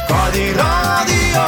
Kadi raadio.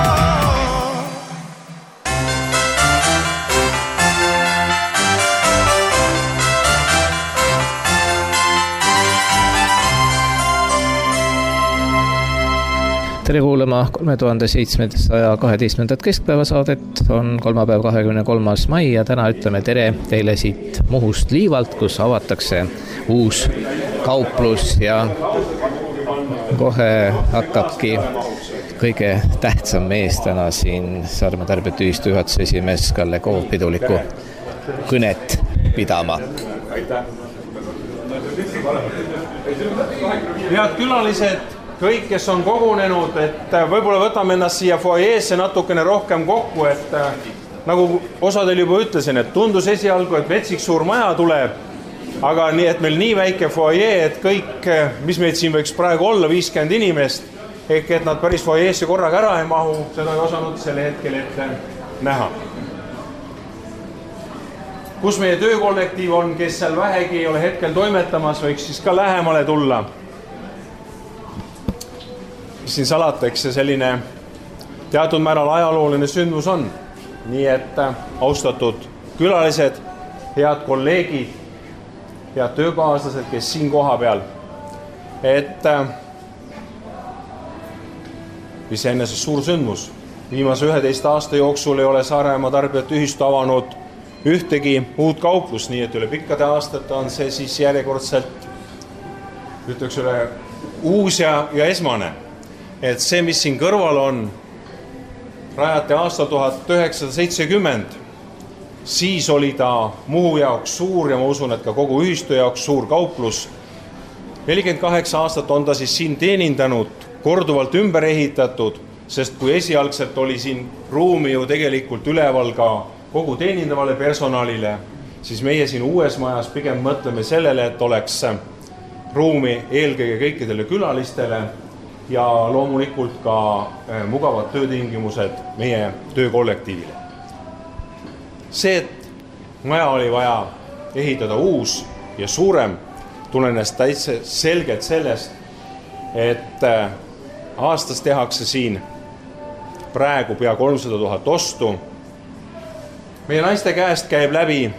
Tere kuulama 3712. keskpäevasaadet. On kolmapäev 23. mai ja täna ütleme tere teile siit Muhust Liivalt, kus avatakse uus kauplus ja kohe hakkabki kõige tähtsam mees täna siin Saaremaa Tarbijate Ühistu juhatuse esimees Kalle Koov piduliku kõnet pidama. Head külalised, kõik, kes on kogunenud, et võib-olla võtame ennast siia foajeesse natukene rohkem kokku, et nagu osadel juba ütlesin, et tundus esialgu, et metsik suur maja tuleb, aga nii, et meil nii väike foajee, et kõik, mis meid siin võiks praegu olla, 50 inimest, ehk et nad päris foajeesse korraga ära ei mahu, seda ei osanud selle hetkel ette näha. Kus meie töökollektiiv on, kes seal vähegi ei ole hetkel toimetamas, võiks siis ka lähemale tulla. Siin salateks see selline teatud määral ajalooline sündmus on. Nii et austatud külalised, head kolleegid, head töökaaslased, kes siin koha peal. Et iseenesest suur sündmus. Viimase 11 aasta jooksul ei ole Saaremaa Tarbijate Ühistu avanud ühtegi uut kauplust, nii et üle pikkade aastate on see siis järjekordselt ütleks üle uus ja esmane. Et see, mis siin kõrval on, rajati aastal 1970, siis oli ta Muhu jaoks suur ja ma usun, et ka kogu ühistu jaoks suur kauplus. 48 aastat on ta siis siin teenindanud, korduvalt ümber ehitatud, sest kui esialgselt oli siin ruumi ju tegelikult üleval ka kogu teenindavale personalile, siis meie siin uues majas pigem mõtleme sellele, et oleks ruumi eelkõige kõikidele külalistele ja loomulikult ka mugavad töötingimused meie töökollektiivile. See, et maja oli vaja ehitada uus ja suurem, tulenes täitsa selgelt sellest, et aastas tehakse siin praegu pea 300 000 ostu. Meie naiste käest käib läbi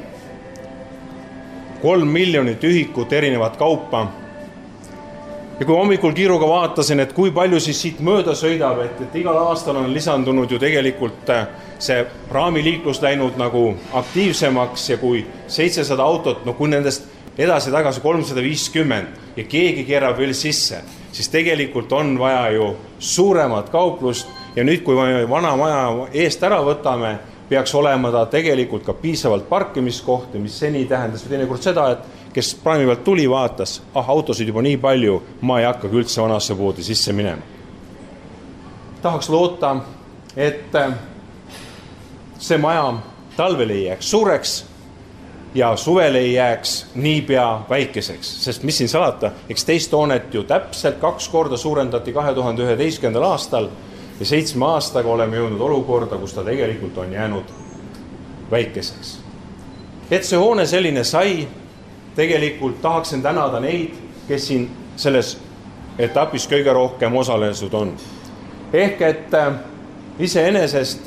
3 miljonit ühikut erinevat kaupa. Ja kui hommikul kiiruga vaatasin, et kui palju siis siit mööda sõidab, et igal aastal on lisandunud ju tegelikult see raamiliiklus läinud nagu aktiivsemaks ja kui 700 autot, no kui nendest edasi tagasi 350 ja keegi keerab veel sisse, siis tegelikult on vaja ju suuremat kauplust ja nüüd, kui me vana maja eest ära võtame, peaks olema ta tegelikult ka piisavalt parkimiskohti, mis seni tähendas teinekord seda, et kes praami pealt tuli, vaatas, autosid juba nii palju, ma ei hakka üldse vanasse poodi sisse minema. Tahaks loota, et see maja talvel ei jääks suureks ja suvel ei jääks niipea väikeseks, sest mis siin salata, eks teist hoonet ju täpselt 2 korda suurendati 2011. aastal ja 7 aastaga oleme jõudnud olukorda, kus ta tegelikult on jäänud väikeseks. Et see hoone selline sai, tegelikult tahaksin tänada neid, kes siin selles etapis kõige rohkem osalenud on. Ehk et iseenesest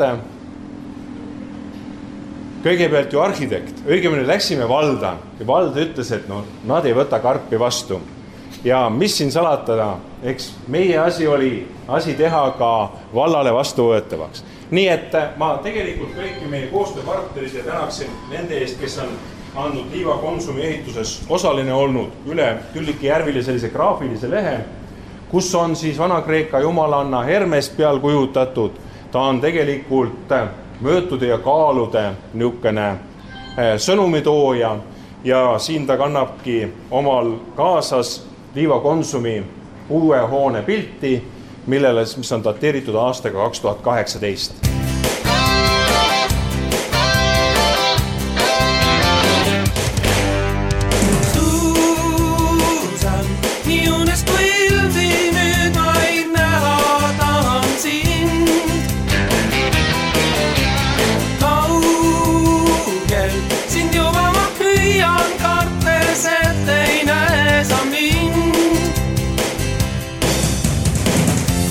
kõigepealt ju arhitekt, õigemini läksime valda ja vald ütles, et no, nad ei võta karpi vastu. Ja mis siin salatada, eks meie asi oli teha ka vallale vastuvõetavaks. Nii et ma tegelikult kõiki meie koostööpartnerid ja tänaksin nende eest, kes on andnud Liiva Konsumi ehituses osaline olnud üle Külliki Järvile sellise graafilise lehe, kus on siis Vana-Kreeka jumalanna Hermes peal kujutatud. Ta on tegelikult möötude ja kaalude niukene sõnumitooja ja siin ta kannabki omal kaasas Liiva Konsumi uue hoone pilti, mis on dateeritud aastaga 2018.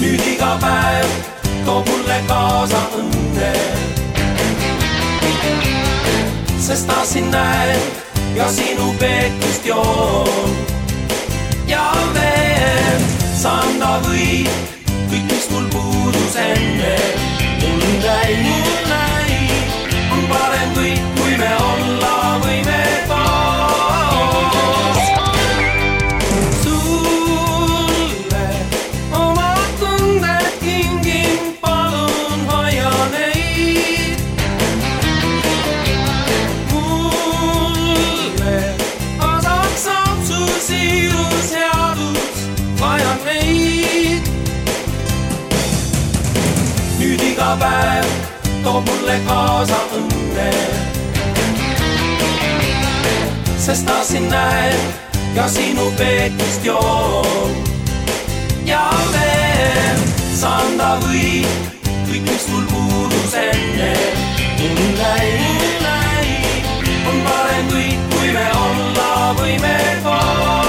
nüüd iga päev toob mulle kaasa õnne, sest ta siin näen ja sinu peetust joon. Ja veel saan ta kõik mis mul puudus enne. Mul näib on parem kõik, kui me olla võime koos. Sulle oma tunded kingin, palun hoia neid. Mulle osaks saab su siirus headus, vajan neid. Nüüd iga päev toob mulle kaasa õnne, sest ta siin näen ja sinu peetust joon. Ja veel saan ta kõik mis mul puudus enne. Mul näib on parem kõik, kui me olla võime koos.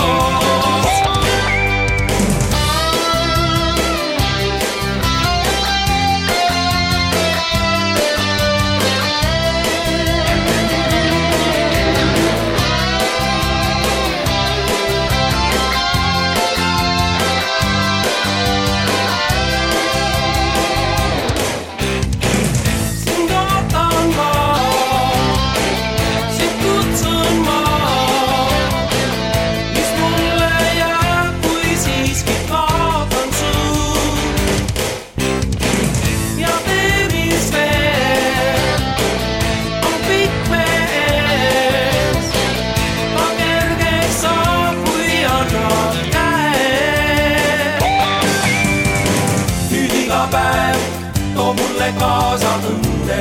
Kaasa õnne,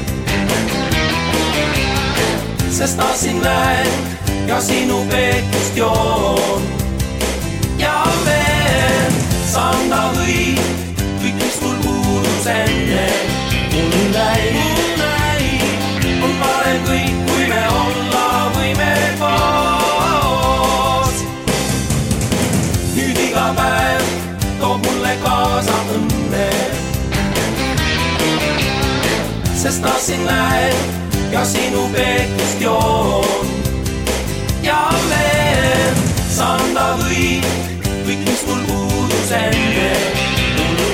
sest ta siin näen ja sinu peetust joon. Ja veel saan ta kõik mis mul puudus enne. Mul näib on parem kõik, kui me olla võime koos. Nüüd iga päev toob mulle kaasa õnne, sest ta siin näen ja sinu peetust joon. Ja veel saan ta kõik mis mul puudus enne. Mul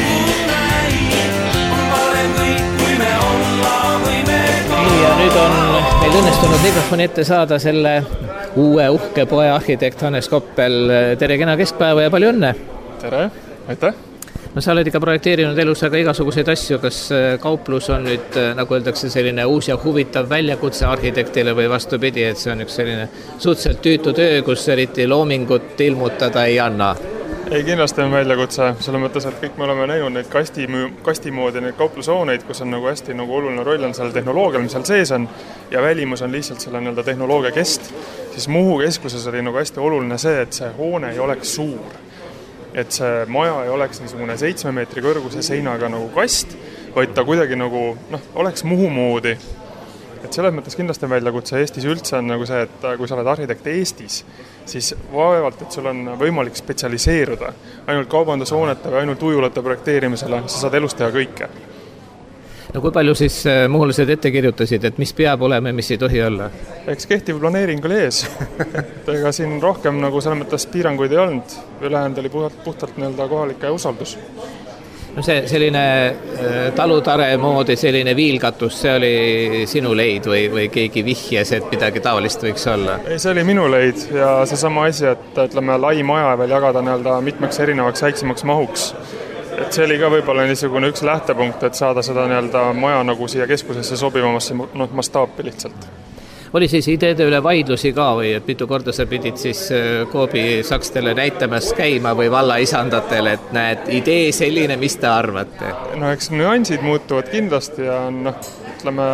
näib on parem kõik, kui me olla võime koos. Nii, ja nüüd on meil õnnestunud mikrofoni ette saada selle uue uhke poe arhitekt Hannes Koppel. Tere, kena keskpäeva ja palju õnne! Tere, aitäh! No sa oled ikka projekteerinud elus väga igasuguseid asju, kas kauplus on nüüd, nagu öeldakse, selline uus ja huvitav väljakutse arhitektile või vastupidi, et see on üks selline suhteliselt tüütu töö, kus eriti loomingut ilmutada ei anna? Ei, kindlasti on väljakutse, selle mõttes, et kõik me oleme näinud neid kasti moodi neid kauplushooneid, kus on nagu hästi nagu oluline roll on seal tehnoloogial, mis seal sees on, ja välimus on lihtsalt selle nii-öelda tehnoloogia kest, siis Muhu keskuses oli nagu hästi oluline see, et see hoone ei oleks suur. Et see maja ei oleks niisugune 7 meetri kõrguse seinaga nagu kast, vaid ta kuidagi nagu, oleks Muhu moodi. Et selles mõttes kindlasti on väljakutse Eestis üldse on nagu see, et kui sa oled arhitekt Eestis, siis vaevalt, et sul on võimalik spetsialiseeruda ainult kaubandushoonete või ainult ujulate projekteerimisele, sa saad elus teha kõike. No kui palju siis muhulased ette kirjutasid, et mis peab olema ja mis ei tohi olla? Eks kehtiv planeering oli ees. Et ega siin rohkem nagu selles mõttes piiranguid ei olnud. Ülejäänud oli puhtalt nii-öelda kohalike usaldus. No see selline talutare moodi selline viilkatus, see oli sinu leid või keegi vihjes, et midagi taolist võiks olla? Ei, see oli minu leid ja see sama asi, et ütleme lai maja veel jagada nii-öelda mitmeks erinevaks väiksemaks mahuks. Et see oli ka võib-olla niisugune üks lähtepunkt, et saada seda nii-öelda maja nagu siia keskusesse sobivamasse mastaapi lihtsalt. Oli siis ideede üle vaidlusi ka või et mitu korda sa pidid siis Koobi sakstele näitamas käima või valla isandatele, et näed, idee selline, mis te arvate? No eks nüansid muutuvad kindlasti ja ütleme,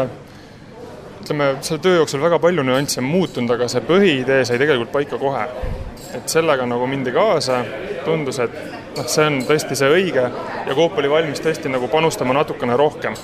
selle töö jooksul väga palju nüansse on muutunud, aga see põhiidee sai tegelikult paika kohe. Et sellega nagu mindi kaasa, tundus, et see on tõesti see õige ja Coop oli valmis tõesti nagu panustama natukene rohkem.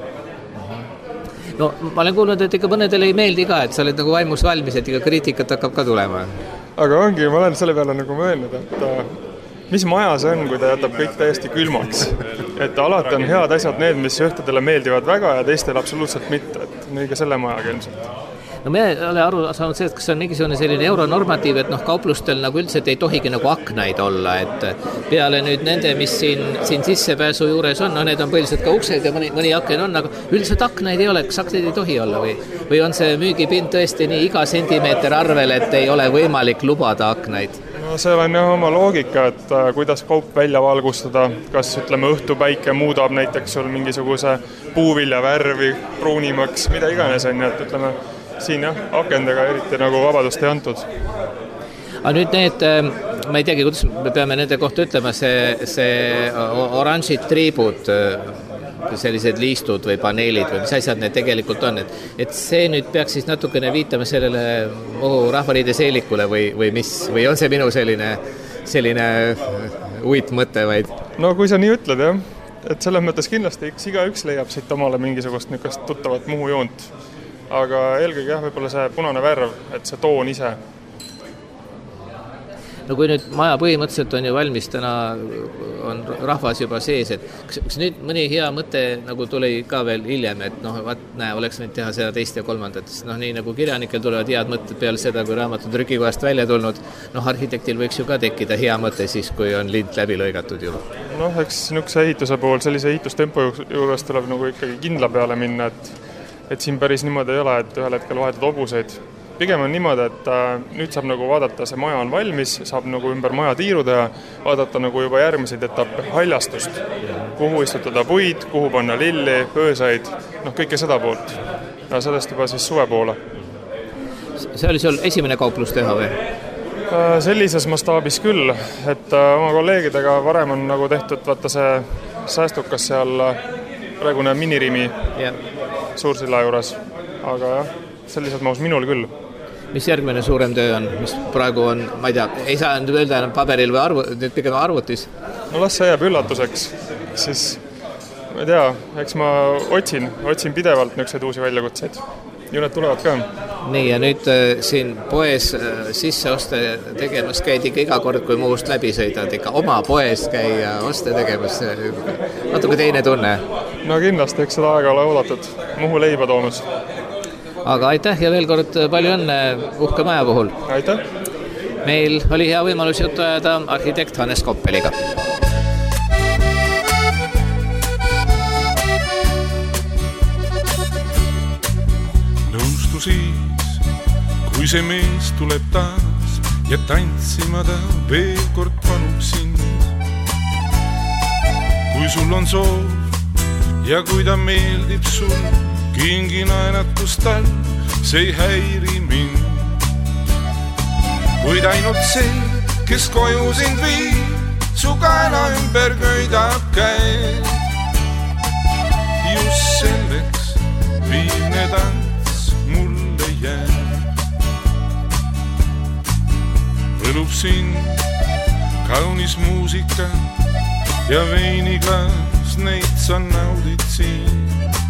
No ma olen kuulnud, et ikka mõnedele ei meeldi ka, et sa oled nagu vaimus valmis, et ikka kriitikat hakkab ka tulema. Aga ongi, ma olen selle peale nagu mõelnud, et mis maja see on, kui ta jätab kõik täiesti külmaks? Et alati on head asjad need, mis ühtedele meeldivad väga ja teistele absoluutselt mitte, et nii ka selle majaga ilmselt. No me ole aru saanud see, et kas on mingisugune selline euronormatiiv, et kauplustel nagu üldiselt ei tohigi nagu aknaid olla, et peale nüüd nende, mis siin sissepääsu juures on, need on põhiliselt ka uksed ja mõni aken on, aga üldiselt aknaid ei ole, kas aknaid ei tohi olla või on see müügipind tõesti nii iga sentimeeter arvel, et ei ole võimalik lubada aknaid? No seal on jah oma loogika, et kuidas kaup välja valgustada, kas ütleme õhtupäike muudab näiteks sul mingisuguse puuvilja värvi pruunimaks, mida iganes on, et ütleme siin jah, akendega eriti nagu vabadust ei antud. Aga nüüd need, ma ei teagi, kuidas me peame nende kohta ütlema, see oranžid triibud, sellised liistud või paneelid või mis asjad need tegelikult on, et see nüüd peaks siis natukene viitama sellele Rahvaliide seelikule või on see minu selline uitmõte vaid? No kui sa nii ütled jah, et selles mõttes kindlasti igaüks leiab siit omale mingisugust niisugust tuttavat muhujoont. Aga eelkõige jah, võib-olla see punane värv, et see toon ise. No kui nüüd maja põhimõtteliselt on ju valmis, täna on rahvas juba sees, et kas nüüd mõni hea mõte nagu tuli ka veel hiljem, et oleks võinud teha seda teist ja kolmandat, sest nii nagu kirjanikel tulevad head mõtted peale seda, kui raamatu trükikojast välja tulnud, arhitektil võiks ju ka tekkida hea mõte siis, kui on lint läbi lõigatud juba. Eks niisuguse ehituse puhul sellise ehitustempo juures tuleb nagu ikkagi kindla peale minna, et siin päris niimoodi ei ole, et ühel hetkel vahetad obuseid. Pigem on niimoodi, et nüüd saab nagu vaadata, see maja on valmis, saab nagu ümber maja tiiruda ja vaadata nagu juba järgmiseid etappe haljastust. Kuhu istutada puid, kuhu panna lilli, pöösaid, kõike seda poolt. Ja sellest juba siis suve poole. See oli sul esimene kauplus teha või? Sellises mastaabis küll, et oma kolleegidega varem on nagu tehtud vaata see säästukas seal praegune minirimi Suursilla juures, aga jah, sellised mahus minul küll. Mis järgmine suurem töö on, mis praegu on, ma ei tea, ei saa öelda enam paberil või nüüd pigem arvutis? No las see jääb üllatuseks, siis ma ei tea, eks ma otsin pidevalt niisuguseid uusi väljakutseid. Ju need tulevad ka. Nii, ja nüüd siin poes sisseoste tegemas käid ikka iga kord, kui muust läbi sõidad, ikka oma poes käia oste tegemas, natuke teine tunne. No kindlasti, eks seda aega ole oodatud, muhu leiba toomas. Aga aitäh ja veel kord palju õnne uhke maja puhul. Aitäh. Meil oli hea võimalus juttu ajada arhitekt Hannes Koppeliga. Siis, kui see mees tuleb taas ja tantsima ta veel kord palub sind. Kui sul on soov ja kui ta meeldib sul, kingi naeratus tal, see ei häiri mind. Kuid ainult see, kes koju sind viib, su kaela ümber köidab käed. Just selleks viimne tants mulle jääb. Võlub sind kaunis muusika ja veiniklaas, neid sa naudid siin.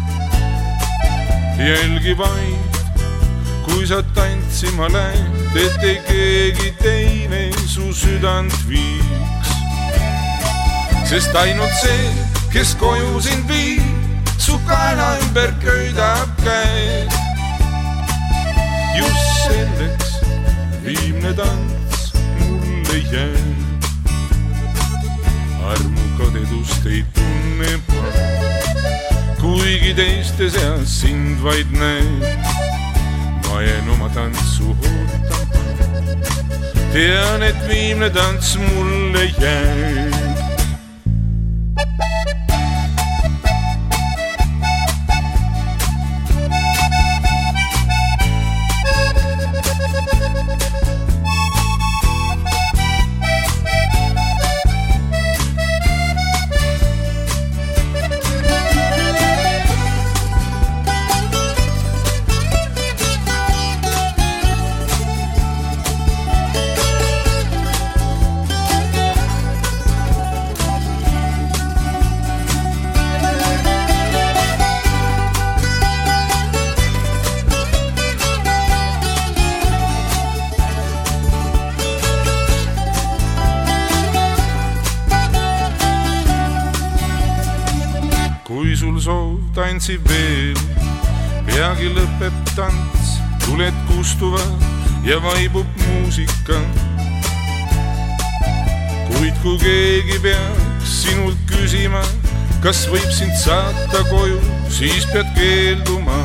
Jälgi vaid, kui sa tantsima lähed, et ei keegi teine su südant viiks. Sest ainult see, kes koju sind viib, su kaela ümber köidab käed. Just selleks viimne tants mulle jääb. Armu kadedust ei tunne ma, kuigi teiste seas sind vaid näeb. Ma jään oma tantsu ootama, tean, et viimne tants mulle jääb. kui sul soov tantsib veel. Peagi lõpeb tants, tuled kustuvad ja vaibub muusika. Kuid kui keegi peaks sinult küsima, kas võib sind saata koju, siis pead keelduma.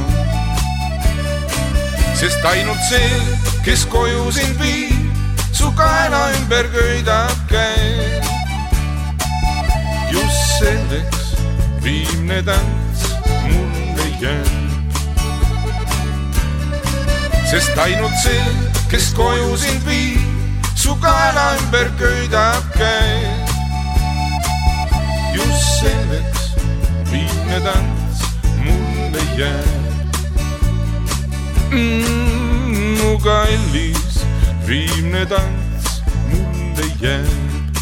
Sest ainult see, kes koju sind viib, su kaela ümber köidab käib. Just selleks viimne tants mulle jääb. Sest ainult see, kes koju sind viib, su kaela ümber köidab käib. Just selleks viimne tants mulle jääb. Mu kallis, viimne tants mulle jääb.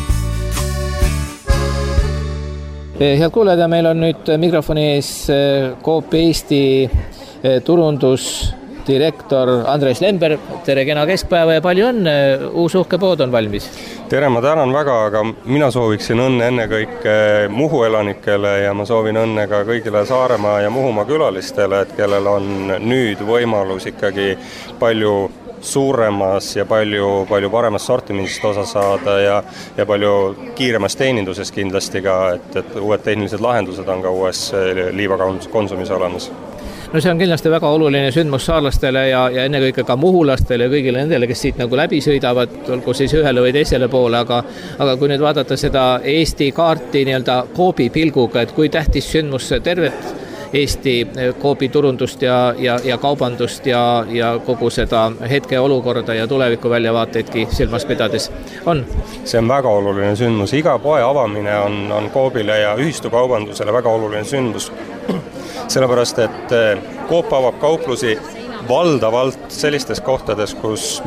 Head kuulajad, meil on nüüd mikrofoni ees Coop Eesti turundusdirektor Andres Lember. Tere kena keskpäeva ja palju õnne, uus uhke pood on valmis. Tere, ma tänan väga, aga mina sooviksin õnne ennekõike Muhu elanikele ja ma soovin õnne ka kõigile Saaremaa ja Muhumaa külalistele, et kellel on nüüd võimalus ikkagi palju suuremas ja palju paremas sortimendist osa saada ja palju kiiremas teeninduses kindlasti ka, et uued tehnilised lahendused on ka uues liivakonsumis olemas. No see on kindlasti väga oluline sündmus saarlastele ja ennekõike ka muhulastele ja kõigile nendele, kes siit nagu läbi sõidavad, olgu siis ühele või teisele poole, aga kui nüüd vaadata seda Eesti kaarti nii-öelda Coopi pilguga, et kui tähtis sündmus tervet Eesti Coopi turundust ja kaubandust ja kogu seda hetke olukorda ja tuleviku väljavaateidki silmas pidades on? See on väga oluline sündmus. Iga poe avamine on Coopile ja ühistukaubandusele väga oluline sündmus. Sellepärast, et Coop avab kauplusi valdavalt sellistes kohtades, kus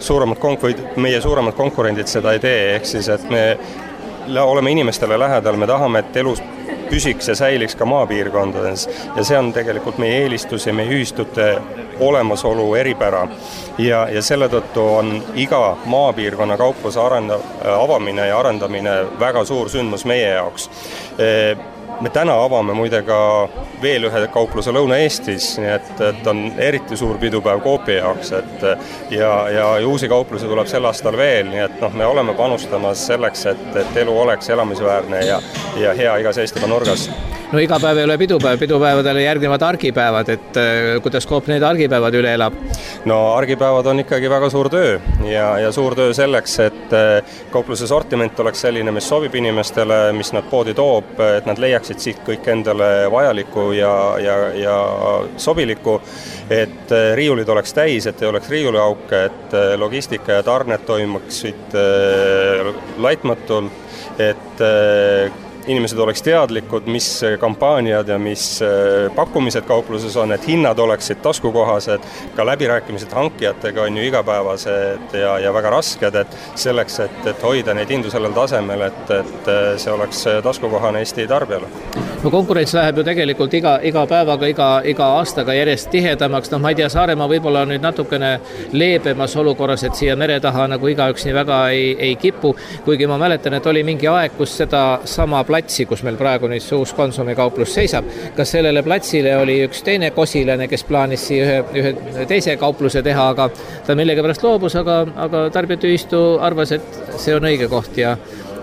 meie suuremad konkurendid seda ei tee. Ehk siis, et me oleme inimestele lähedal, me tahame, et elus püsiks ja säiliks ka maapiirkondades ja see on tegelikult meie eelistus ja meie ühistute olemasolu eripära ja selle tõttu on iga maapiirkonna kaupluse avamine ja arendamine väga suur sündmus meie jaoks. Me täna avame muide ka veel ühe kaupluse Lõuna-Eestis, nii et on eriti suur pidupäev Coopi jaoks ja uusi kauplusi tuleb sel aastal veel, nii et me oleme panustamas selleks, et elu oleks elamisväärne ja hea igas Eestimaa nurgas. No iga päev ei ole pidupäev, pidupäevadele järgnevad argipäevad, et kuidas Coop need argipäevad üle elab? No argipäevad on ikkagi väga suur töö ja suur töö selleks, et kaupluse sortiment oleks selline, mis sobib inimestele, mis nad poodi toob, et nad leiaksid siit kõik endale vajalikku ja sobilikku, et riiulid oleks täis, et ei oleks riiuliauke, et logistika ja tarned toimuksid laitmatult, et inimesed oleks teadlikud, mis kampaaniad ja mis pakkumised kaupluses on, et hinnad oleksid taskukohased, ka läbirääkimised hankijatega on ju igapäevased ja väga rasked, et selleks, et hoida neid hindu sellel tasemel, et see oleks taskukohane Eesti tarbijale. No konkurents läheb ju tegelikult iga päevaga, iga aastaga järjest tihedamaks. Ma ei tea, Saaremaa võib-olla nüüd natukene leebemas olukorras, et siia mere taha nagu igaüks nii väga ei kipu, kuigi ma mäletan, et oli mingi aeg, kus seda sama platsi, kus meil praegu nüüd uus Konsumi kauplus seisab. Kas sellele platsile oli üks teine kosilane, kes plaanis siia ühe teise kaupluse teha, aga ta millegipärast loobus, aga tarbijatühistu arvas, et see on õige koht ja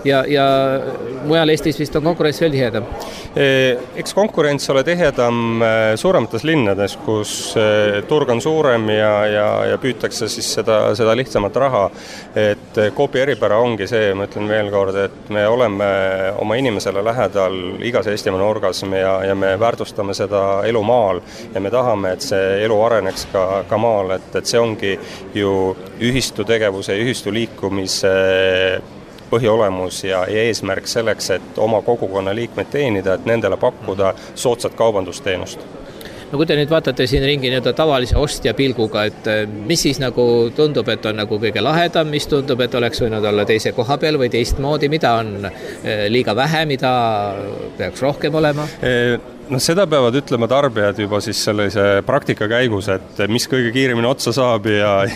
mujal Eestis vist on konkurents veel tihedam. Eks konkurents ole tihedam suuremates linnades, kus turg on suurem ja püütakse siis seda lihtsamat raha. Et Coopi eripära ongi see, ma ütlen veel kord, et me oleme oma inimesele lähedal igas Eestimaa nurgas ja me väärtustame seda elu maal ja me tahame, et see elu areneks ka maal, et see ongi ju ühistu tegevuse ja ühistu liikumise põhiolemus ja eesmärk selleks, et oma kogukonna liikmeid teenida, et nendele pakkuda soodsat kaubandusteenust. No kui te nüüd vaatate siin ringi tavalise ostja pilguga, et mis siis nagu tundub, et on nagu kõige lahedam, mis tundub, et oleks võinud olla teise koha peal või teistmoodi, mida on liiga vähe, mida peaks rohkem olema? No seda peavad ütlema tarbijad juba siis sellise praktika käigus, et mis kõige kiiremini otsa saab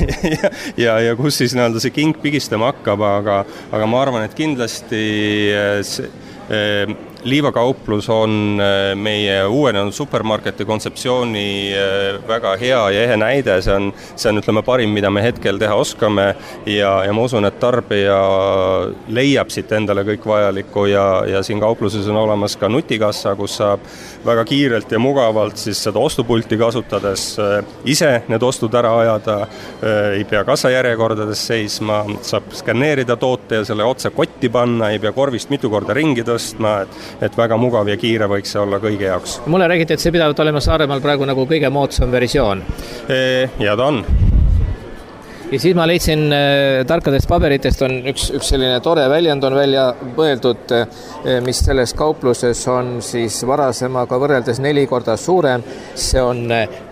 ja kus siis see king pigistama hakkab, aga ma arvan, et kindlasti liivakauplus on meie uuenenud supermarketi kontseptsiooni väga hea ja ehe näide, see on ütleme parim, mida me hetkel teha oskame ja ma usun, et tarbija leiab siit endale kõik vajalikku ja siin kaupluses on olemas ka nutikassa, kus saab väga kiirelt ja mugavalt siis seda ostupulti kasutades ise need ostud ära ajada, ei pea kassajärjekordades seisma, saab skanneerida toote ja selle otse kotti panna, ei pea korvist mitu korda ringi tõstma, et väga mugav ja kiire võiks see olla kõigi jaoks. Mulle räägiti, et see pidavat olema Saaremaal praegu nagu kõige moodsam versioon. Ja ta on. Ja siis ma leidsin tarkadest paberitest on üks selline tore väljend on välja mõeldud, mis selles kaupluses on siis varasemaga võrreldes 4 korda suurem. See on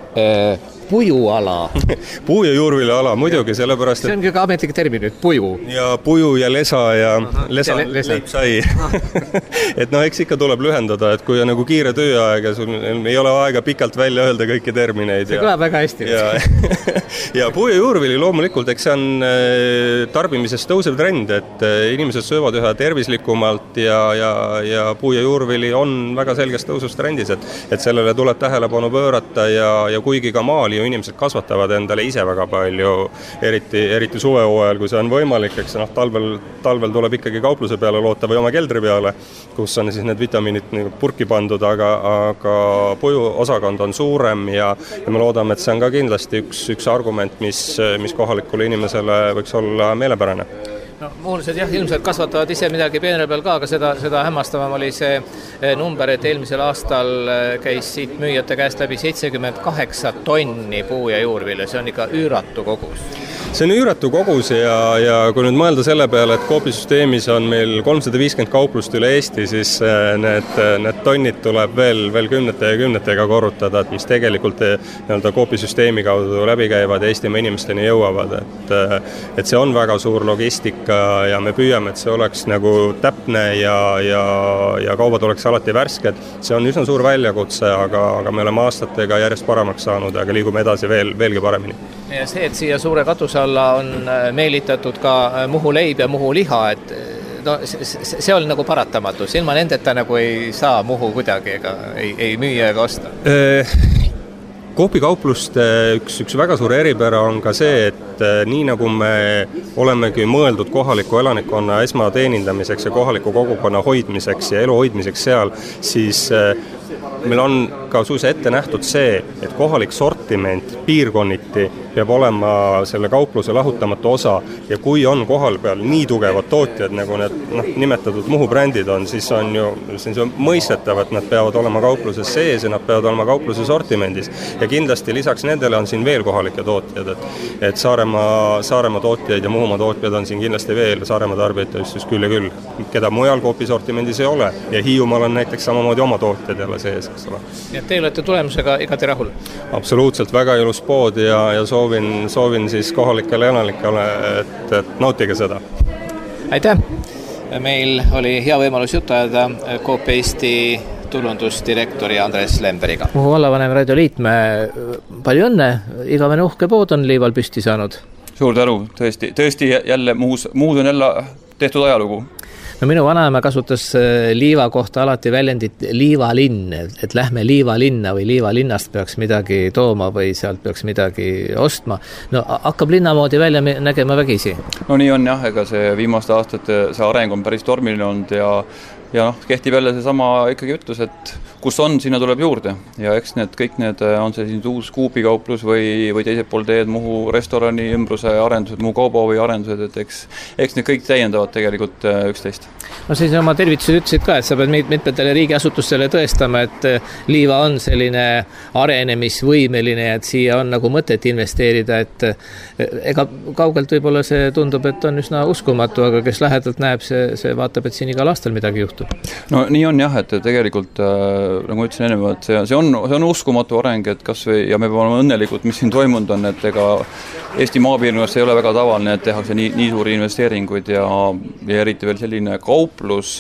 pujuala. Puu- ja juurviljaala, muidugi, sellepärast, see on ka ametlik termin nüüd, puju. Ja puju ja lesa ja lesa leipsai. Et eks ikka tuleb lühendada, et kui on nagu kiire tööaeg ja sul ei ole aega pikalt välja öelda kõiki termineid. See kõlab väga hästi. Ja puu- ja juurvili loomulikult, eks see on tarbimises tõusev trend, et inimesed söövad üha tervislikumalt ja puu- ja juurvili on väga selges tõusus trendis, et sellele tuleb tähelepanu pöörata ja kuigi ka maali ju inimesed kasvatavad endale ise väga palju, eriti suvehooajal, kui see on võimalik, eks talvel tuleb ikkagi kaupluse peale loota või oma keldri peale, kus on siis need vitamiinid purki pandud, aga puju osakond on suurem ja me loodame, et see on ka kindlasti üks argument, mis kohalikule inimesele võiks olla meelepärane. No, muulised jah, ilmselt kasvatavad ise midagi peenre peal ka, aga seda hämmastavam oli see number, et eelmisel aastal käis siit müüjate käest läbi 78 tonni puu- ja juurvilja, see on ikka üüratu kogus. See on üüratu kogus ja kui nüüd mõelda selle peale, et Coopi-süsteemis on meil 350 kauplust üle Eesti, siis need tonnid tuleb veel kümnete ja kümnetega korrutada, et mis tegelikult Coopi-süsteemi kaudu läbi käivad ja Eestimaa inimesteni jõuavad. Et see on väga suur logistika ja me püüame, et see oleks nagu täpne ja kaubad oleks alati värsked. See on üsna suur väljakutse, aga me oleme aastatega järjest paremaks saanud, aga liigume edasi veelgi paremini. Ja see, et siia suure katuse alla on meelitatud ka Muhu leib ja Muhu liha, et no, see on nagu paratamatus, ilma nendeta nagu ei saa Muhu kuidagi ega ei müüa ega osta. Coopi kaupluste üks väga suur eripära on ka see, et nii nagu me olemegi mõeldud kohaliku elanikkonna esmateenindamiseks ja kohaliku kogukonna hoidmiseks ja elu hoidmiseks seal, siis meil on ka suisa ette nähtud see, et kohalik sortiment piirkonniti peab olema selle kaupluse lahutamatu osa ja kui on kohal peal nii tugevad tootjad, nagu need nimetatud Muhu brändid on, siis on ju mõistetav, et nad peavad olema kaupluses sees ja nad peavad olema kaupluse sortimendis. Ja kindlasti lisaks nendele on siin veel kohalike tootjad, et Saaremaa tootjaid ja Muhumaa tootjad on siin kindlasti veel, Saaremaa tarbijad siis küll ja küll, keda mujal Coopi sortimendis ei ole ja Hiiumaal on näiteks samamoodi oma tootjad jälle sees, eks ole. Ja te olete tulemusega igati rahul? Absoluutselt, väga ilus pood ja soovin siis kohalikele elanikele, et nautige seda. Aitäh! Meil oli hea võimalus juttu ajada Coop Eesti tulundusdirektori Andres Lemberiga. Muhu vallavanem Raido Liitme, palju õnne, igavene uhke pood on liival püsti saanud. Suur tänu, tõesti jälle muud on jälle tehtud ajalugu. No minu vanaema kasutas liiva kohta alati väljendit liivalinn, et lähme liivalinna või liivalinnast peaks midagi tooma või sealt peaks midagi ostma. No hakkab linna moodi välja nägema vägisi. No nii on jah, ega see viimaste aastate see areng on päris tormiline olnud ja kehtib jälle see sama ikkagi ütlus, et kus on, sinna tuleb juurde ja eks kõik need on see siin uus Coopi kauplus või teiselt pool teed Muhu restorani ümbruse arendused, Muhu kaubahovi arendused, et eks need kõik täiendavad tegelikult üksteist. No siis oma tervitused ütlesid ka, et sa pead mitmetele riigiasutustele tõestama, et liiva on selline arenemisvõimeline, et siia on nagu mõtet investeerida, et ega kaugelt võib-olla see tundub, et on üsna uskumatu, aga kes lähedalt näeb, see vaatab, et siin igal aastal midagi juhtub. No nii on jah, et tegelikult nagu ütlesin enne, et see on uskumatu areng, et kas või, ja me peame olema õnnelikud, mis siin toimunud on, et ega Eesti maapiirkonnas ei ole väga tavaline, et tehakse nii suuri investeeringuid ja eriti veel selline kauplus,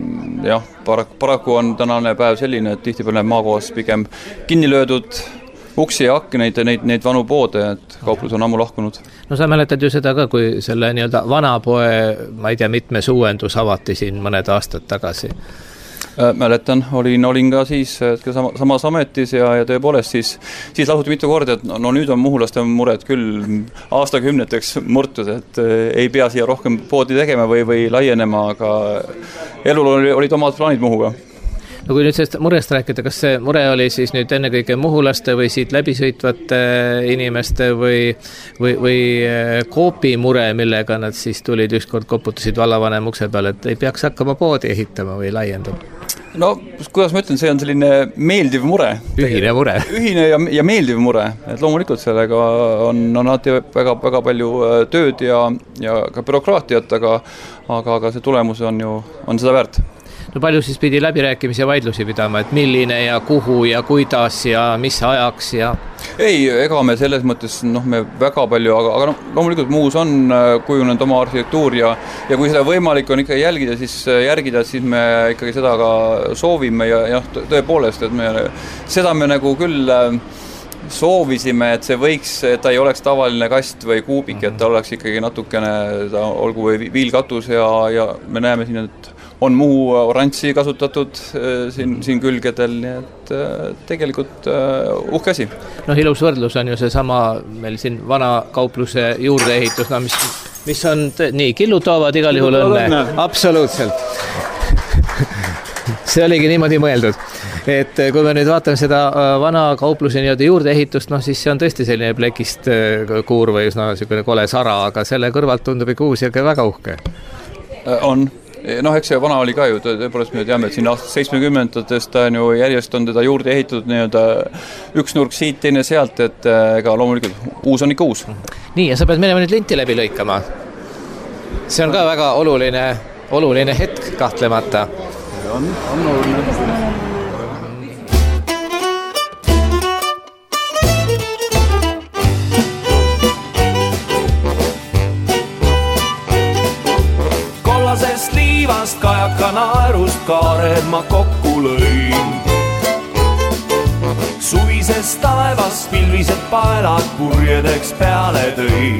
jah, paraku on tänane päev selline, et tihtipeale maakohas pigem kinni löödud uksi ja akneid, neid vanu poode, et kauplus on ammu lahkunud. No sa mäletad ju seda ka, kui selle vanapoe, ma ei tea, mitmes uuendus avati siin mõned aastad tagasi. Mäletan, olin ka siis samas ametis ja tõepoolest siis lausuti mitu korda, et no nüüd on muhulaste mured küll aastakümneteks murtud, et ei pea siia rohkem poodi tegema või laienema, aga elul olid omad plaanid Muhuga. No kui nüüd sellest murest rääkida, kas see mure oli siis nüüd ennekõike muhulaste või siit läbisõitvate inimeste või Coopi mure, millega nad siis tulid ükskord koputasid vallavanem ukse peal, et ei peaks hakkama poodi ehitama või laiendama? No, kuidas ma ütlen, see on selline meeldiv mure. Ühine mure. Ühine ja meeldiv mure. Et loomulikult sellega on alati väga palju tööd ja ka bürokraatiat, aga see tulemus on seda väärt. No palju siis pidi läbirääkimisi ja vaidlusi pidama, et milline ja kuhu ja kuidas ja mis ajaks ja... Ei, ega me selles mõttes, me väga palju, aga loomulikult Muhus on kujunenud oma arhitektuur ja kui seda võimalik on ikka järgida, siis me ikkagi seda ka soovime ja tõepoolest, et seda me nagu küll soovisime, et see võiks, et ta ei oleks tavaline kast või kuubik, et ta oleks ikkagi natukene, olgu või viilkatus ja me näeme siin, et on Muhu oranži kasutatud siin külgedel, nii et tegelikult uhke asi. Ilus võrdlus on ju seesama meil siin vana kaupluse juurdeehitus, mis on nii, killud toovad igal juhul õnne. Absoluutselt. See oligi niimoodi mõeldud. Et kui me nüüd vaatame seda vana kaupluse juurdeehitust, siis see on tõesti selline plekist kuur või selline kole sara, aga selle kõrvalt tundub ikka uus ja väga uhke. On. Eks see vana oli ka ju, tõepoolest me teame, et siin aastast 70-ndatest ta on ju järjest on teda juurde ehitatud üks nurk siit, teine sealt, et ega loomulikult uus on ikka uus. Nii, ja sa pead minema nüüd linti läbi lõikama. See on ka väga oluline hetk kahtlemata. On oluline. Kajaka naerust kaared ma kokku lõin. Suvisest taevast pilvised paelad purjedeks peale tõin.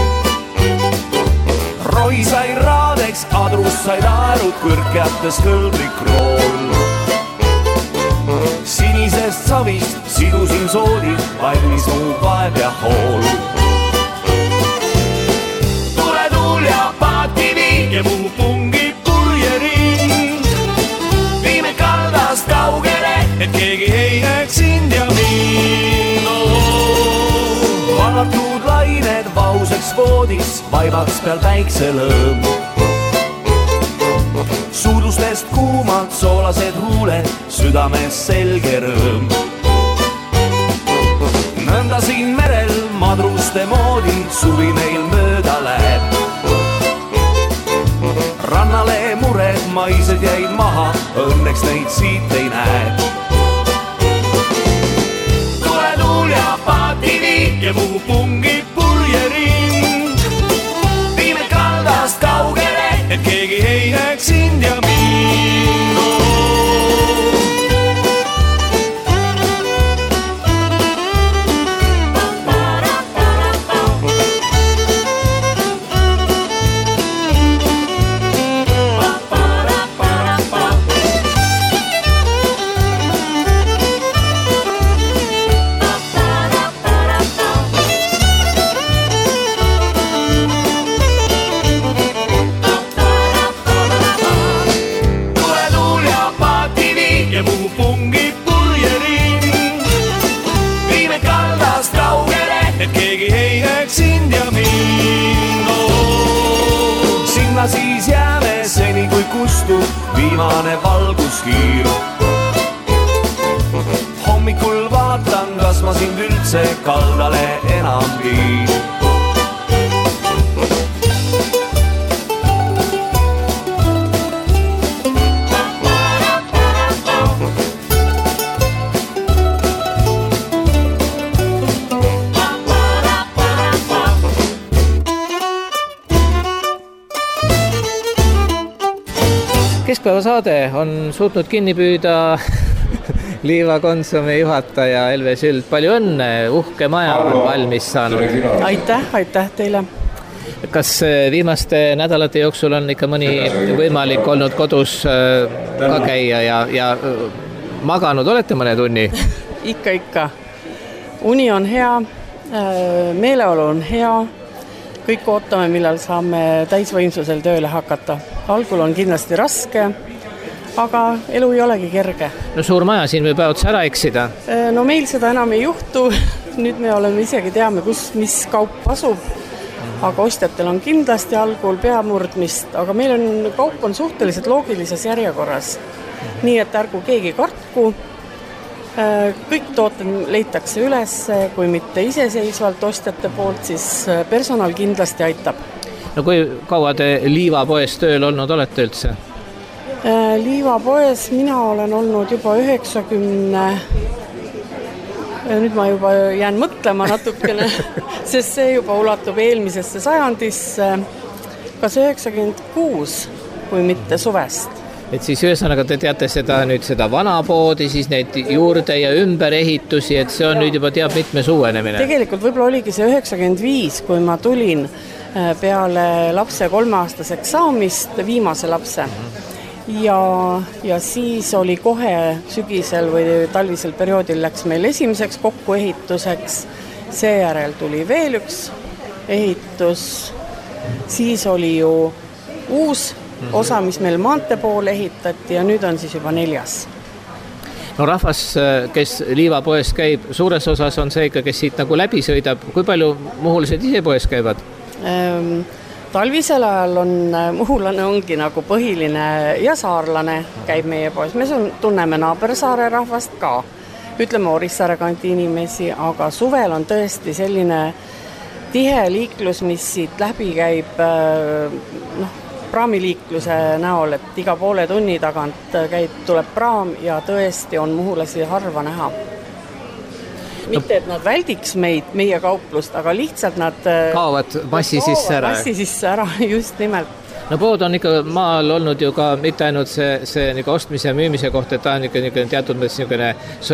Roi sai raadeks, adrus sai naerud, kõrkjates kõlblik rool. Sinisest savist sidusin soodid, valmis mu vaev ja hool. Tule tuul ja paati viig ja mu pungi kaugele, et keegi ei näeks sind ja mind. Vallatud lained vauseks voodis, vaibaks peal päikselõõm. Suudlustest kuumad soolased huuled, südames selge rõõm. Nõnda siin merel madruste moodi suvi meil mööda läheb. Rannale mured maised jäid maha, õnneks neid siit ei näe. Tule tuul ja paati viik ja mu pungi purjerind. Viime kaldast kaugele, et keegi ei näeks sind ja mind. Siis jääme seni kui kustub viimane valguskiir. Hommikul vaatan, kas ma sind üldse kaldale enam viin. Keskpäevasaade on suutnud kinni püüda Liiva Konsumi juhataja Elve Süld. Palju õnne, uhke maja on valmis saanud. Aitäh teile. Kas viimaste nädalate jooksul on ikka mõni võimalik olnud kodus ka käia ja maganud olete mõne tunni? Ikka. Uni on hea, meeleolu on hea, kõik ootame, millal saame täisvõimsusel tööle hakata. Algul on kindlasti raske, aga elu ei olegi kerge. No suur maja, siin võib otsa ära eksida. No meil seda enam ei juhtu, nüüd me oleme isegi teame, mis kaup asub, aga ostjatel on kindlasti algul peamurdmist, aga meil on kaup on suhteliselt loogilises järjekorras. Nii et ärgu keegi kartku, kõik tooted leitakse üles, kui mitte iseseisvalt ostjate poolt, siis personal kindlasti aitab. No kui kaua te liivapoes tööl olnud olete üldse? Liivapoes mina olen olnud juba 90, nüüd ma juba jään mõtlema natukene, sest see juba ulatub eelmisesse sajandisse, kas 96, kui mitte suvest. Et siis ühesõnaga te teate seda vana poodi, siis neid juurde ja ümberehitusi, et see on nüüd juba teab mitmes uuenemine. Tegelikult võib-olla oligi see 95, kui ma tulin peale lapse 3-aastaseks saamist, viimase lapse. Ja siis oli kohe sügisel või talvisel perioodil läks meil esimeseks kokkuehituseks, seejärel tuli veel üks ehitus, siis oli ju uus osa, mis meil maantee poole ehitati ja nüüd on siis juba 4. No rahvas, kes liivapoes käib, suures osas on see ikka, kes siit nagu läbi sõidab. Kui palju muhulased ise poes käivad? Talvisel ajal on muhulane ongi nagu põhiline ja saarlane käib meie poes. Me tunneme Naabersaare rahvast ka, ütleme Orissaare kanti inimesi, aga suvel on tõesti selline tihe liiklus, mis siit läbi käib praamiliikluse näol, et iga poole tunni tagant tuleb praam ja tõesti on muhulasi harva näha. Mitte, et nad väldiks meie kauplust, aga lihtsalt nad kaovad massi sisse ära. Massi sisse ära, just nimelt. No pood on ikka maal olnud ju ka mitte ainult see nagu ostmise ja müümise koht, et ta on ikka teatud mõttes niisugune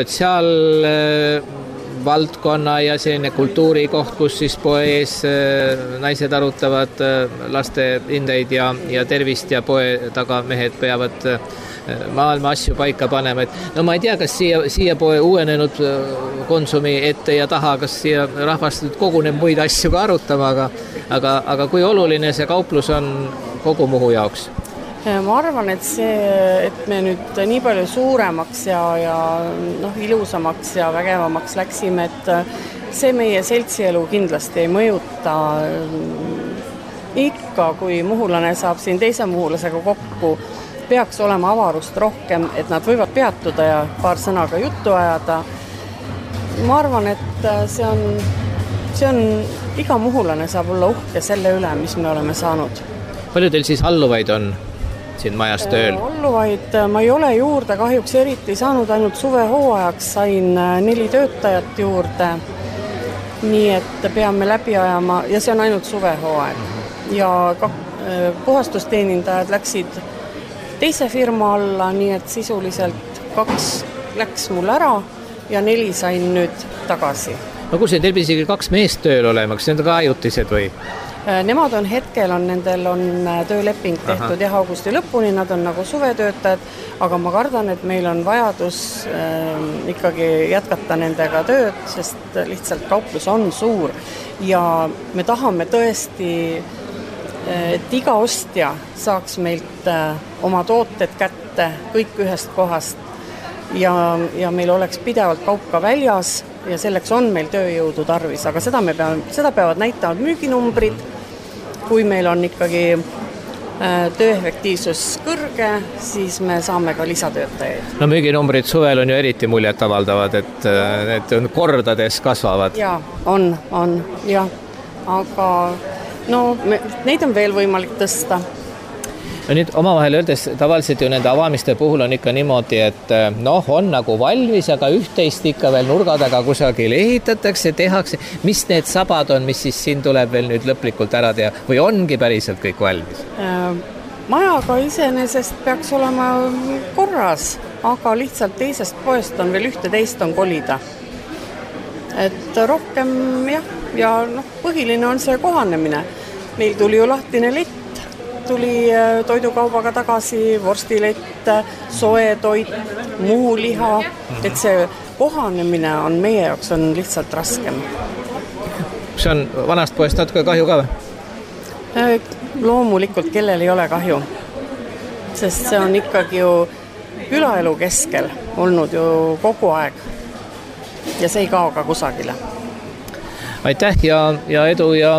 valdkonna ja selline kultuurikoht, kus siis poes naised arutavad laste hindeid ja tervist ja poe taga mehed peavad maailma asju paika panema. No ma ei tea, kas siia poe uuenenud konsumi ette ja taha, kas siia rahvast koguneb muid asju ka arutama, aga kui oluline see kauplus on kogu Muhu jaoks? Ma arvan, et me nüüd nii palju suuremaks ja ilusamaks ja vägevamaks läksime, et see meie seltsielu kindlasti ei mõjuta. Ikka, kui muhulane saab siin teise muhulasega kokku, peaks olema avarust rohkem, et nad võivad peatuda ja paar sõnaga juttu ajada. Ma arvan, et see on iga muhulane saab olla uhke selle üle, mis me oleme saanud. Palju teil siis alluvaid on siin majas tööl? Alluvaid ma ei ole juurde kahjuks eriti saanud, ainult suvehooajaks sain 4 töötajat juurde, nii et peame läbi ajama ja see on ainult suvehooaeg. Ja puhastusteenindajad läksid teise firma alla, nii et sisuliselt 2 läks mul ära ja 4 sain nüüd tagasi. No kui see teil isegi 2 meest tööl olema, kas need on ka ajutised või? Nemad on hetkel, nendel on tööleping tehtud augusti lõpuni, nad on nagu suvetöötajad, aga ma kardan, et meil on vajadus ikkagi jätkata nendega tööd, sest lihtsalt kauplus on suur ja me tahame tõesti, et iga ostja saaks meilt oma tooted kätte kõik ühest kohast ja meil oleks pidevalt kaup ka väljas ja selleks on meil tööjõudu tarvis, aga seda peavad näitama müüginumbrid. Kui meil on ikkagi tööefektiivsus kõrge, siis me saame ka lisatöötajaid. No müüginumbrid suvel on ju eriti muljet avaldavad, et need on kordades kasvavad. Jaa, on, jah. Aga neid on veel võimalik tõsta. No nüüd omavahel öeldes, tavaliselt ju nende avamiste puhul on ikka niimoodi, et on nagu valmis, aga üht-teist ikka veel nurga taga kusagil ehitatakse, tehakse. Mis need sabad on, mis siis siin tuleb veel nüüd lõplikult ära teha või ongi päriselt kõik valmis? Majaga iseenesest peaks olema korras, aga lihtsalt teisest poest on veel ühte-teist on kolida. Et rohkem jah, ja põhiline on see kohanemine. meil tuli ju lahtine lett, tuli toidukaubaga tagasi, vorstilett, soetoit, muu liha, et see kohanemine on meie jaoks on lihtsalt raskem. See on vanast poest natuke kahju ka või? Loomulikult, kellel ei ole kahju, sest see on ikkagi ju külaelu keskel olnud ju kogu aeg ja see ei kao ka kusagile. Aitäh ja edu ja